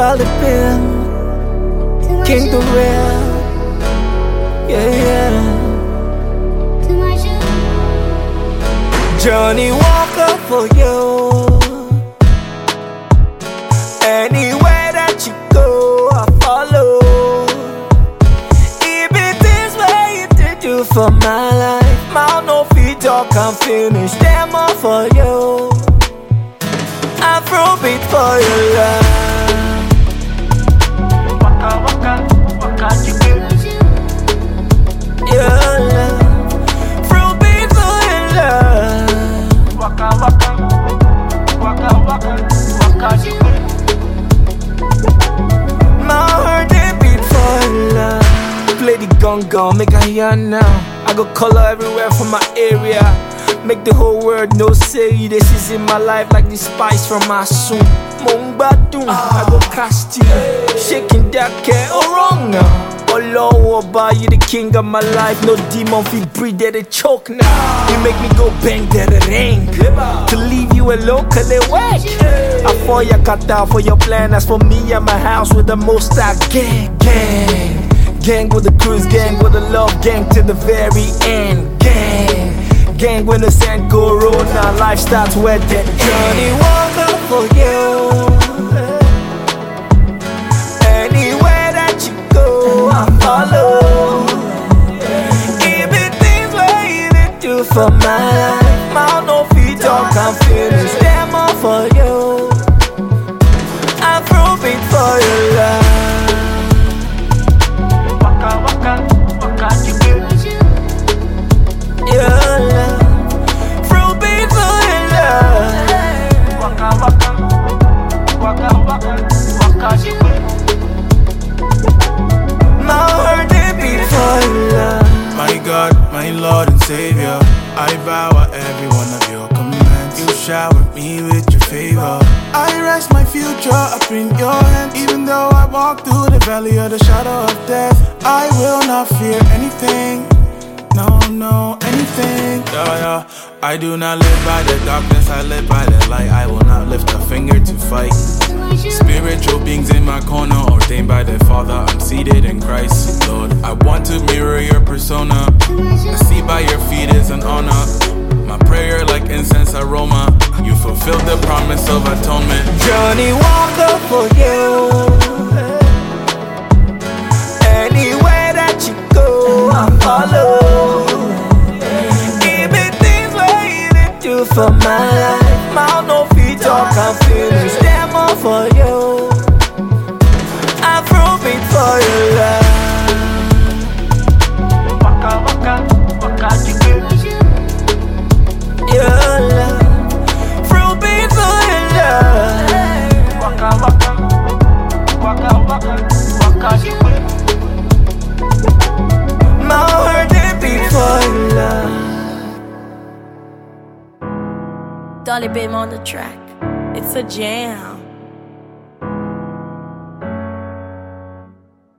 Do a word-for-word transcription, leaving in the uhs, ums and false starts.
Dollar Bill, King the Real, yeah, yeah. Johnny Walker for you. Anywhere that you go, I follow. If it is what you did do for my life, mouth no feet talk, I'm finished. Them all for you. Afrobeat for your love. Waka waka waka chicken. Your love. Afrobeat for your love. Waka waka waka waka waka chicken. My heart they beat for love. Play the gun gun, make a hear now. I got color everywhere from my area. Make the whole world know say this is in my life like the spice from my soul. Mongbadun, I go cast you. Shaking that cat, oh wrong now. Oh Lord, about you the king of my life. No demon feel breathe, that they choke now. You make me go bang, that it ring. To leave you alone, cause they whack. I for your kata, for your plan. As for me and my house with the most I gang, gang. Gang with the cruise, gang with the love, gang to the very end, gang. Gang when the sand go roll, now life starts where the Johnny Walker for you. Anywhere that you go, I follow. Even things where you did do for my life, mouth no feet talk, I'm finished. Them all for you. Afrobeat for your love. Waka waka waka chicken. Your love. My God, my Lord and Savior, I vow at every one of your commands. You shower me with your favor. I rest my future up in your hands. Even though I walk through the valley of the shadow of death, I will not fear anything. No, no, anything. Yeah, yeah. I do not live by the darkness, I live by the light. I will not lift a finger to fight. Spiritual beings in my corner, ordained by the Father, I'm seated in Christ. Lord, I want to mirror your persona. I see by your feet is an honor. My prayer like incense aroma. You fulfilled the promise of atonement. Johnny Walker for you. Anywhere that you go, I follow. Even things where you did do for my life, mouth no feet talk, I'm finished. Them all for you. Afrobeat for your love. Waka waka waka chicken. Your love. Afrobeat for your love. Waka waka waka waka waka chicken. My heart they beat for your love. Dollar Bill on the track. It's a jam.